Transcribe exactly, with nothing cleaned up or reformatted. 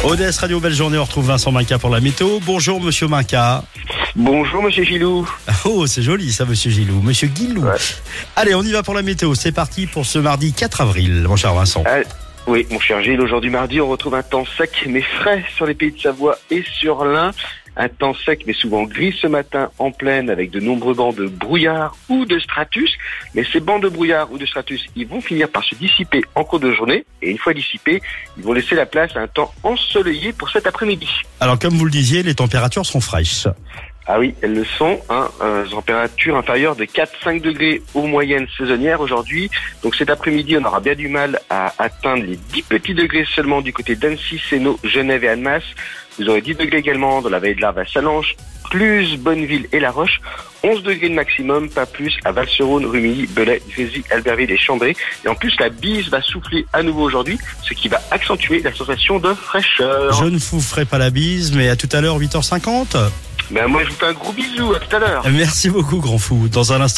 Odès Radio, belle journée, on retrouve Vincent Minca pour la météo. Bonjour Monsieur Minca. Bonjour Monsieur Gilou. Oh, c'est joli ça Monsieur Gilou, Monsieur Guilou. Ouais. Allez, on y va pour la météo, c'est parti pour ce mardi quatre avril, mon cher Vincent. Ah, oui, mon cher Gilles, aujourd'hui mardi, on retrouve un temps sec mais frais sur les pays de Savoie et sur l'Ain. Un temps sec mais souvent gris ce matin en plaine avec de nombreux bancs de brouillard ou de stratus. Mais ces bancs de brouillard ou de stratus, ils vont finir par se dissiper en cours de journée. Et une fois dissipés, ils vont laisser la place à un temps ensoleillé pour cet après-midi. Alors comme vous le disiez, les températures seront fraîches. Ah oui, elles le sont, hein, euh, température inférieure de quatre à cinq degrés aux moyennes saisonnières aujourd'hui. Donc cet après-midi, on aura bien du mal à atteindre les dix petits degrés seulement du côté d'Annecy, Sénaux, Genève et Annemasse. Vous aurez dix degrés également dans la vallée de l'Arve à Salanches, Cluse, Bonneville et La Roche. onze degrés de maximum, pas plus à Val-sur-Rhône, Rumilly, Belay, Grésy, Albertville et Chambray. Et en plus, la bise va souffler à nouveau aujourd'hui, ce qui va accentuer la sensation de fraîcheur. Je ne vous ferai pas la bise, mais à tout à l'heure, huit heures cinquante. Ben moi, je vous fais un gros bisou, à tout à l'heure. Merci beaucoup, grand fou. Dans un instant.